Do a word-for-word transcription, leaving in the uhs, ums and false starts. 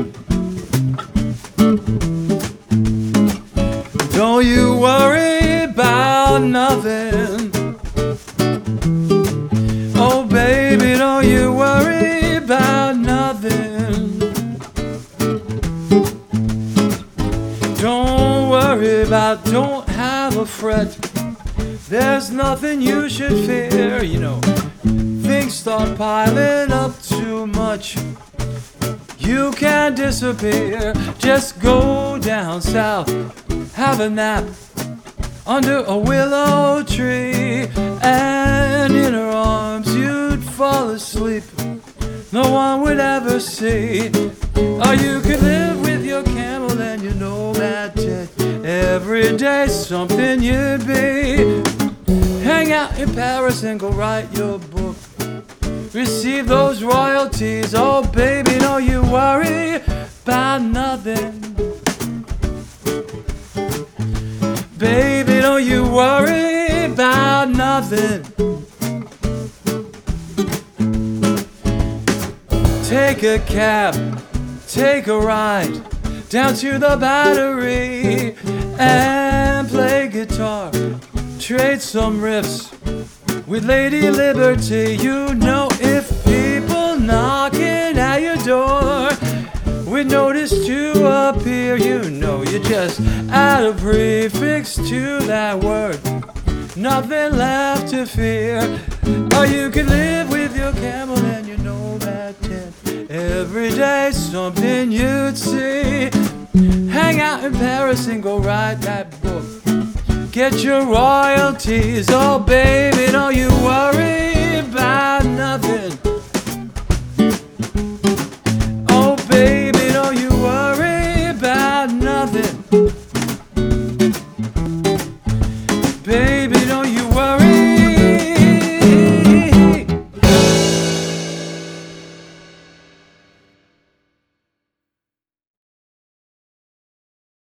Don't you worry about nothing. Oh baby, don't you worry about nothing. Don't worry about, don't have a fret. There's nothing you should fear, you know. Things start piling up too much, you can't disappear. Just go down south, have a nap under a willow tree, and in her arms you'd fall asleep. No one would ever see. Or you could live with your camel, and you know that every day something you'd be. Hang out in Paris and go write your book, receive those royalties. Oh baby, don't you worry about nothing. Baby, don't you worry about nothing. Take a cab, take a ride down to the Battery and play guitar, trade some riffs with Lady Liberty. You know, if people knocking at your door with notice to appear, you know you just add a prefix to that word, nothing left to fear. Or you could live with your camel, and you know that every day something you'd see. Hang out in Paris and go write that book, get your royalties. Oh baby, don't you worry about nothing.